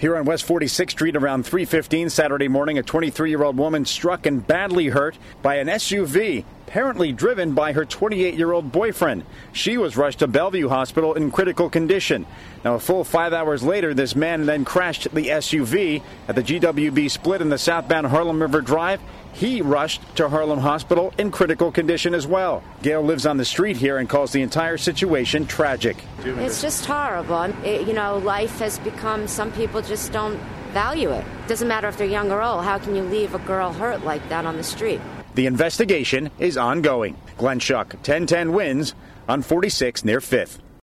Here on West 46th Street around 3:15 Saturday morning, a 23-year-old woman struck and badly hurt by an SUV, apparently driven by her 28-year-old boyfriend. She was rushed to Bellevue Hospital in critical condition. Now, a full 5 hours later, this man then crashed the SUV at the GWB split in the southbound Harlem River Drive. He rushed to Harlem Hospital in critical condition as well. Gail lives on the street here and calls the entire situation tragic. It's just horrible. Life has become, some people just don't value it. Doesn't matter if they're young or old. How can you leave a girl hurt like that on the street? The investigation is ongoing. Glenn Schuck, 1010 wins on 46 near 5th.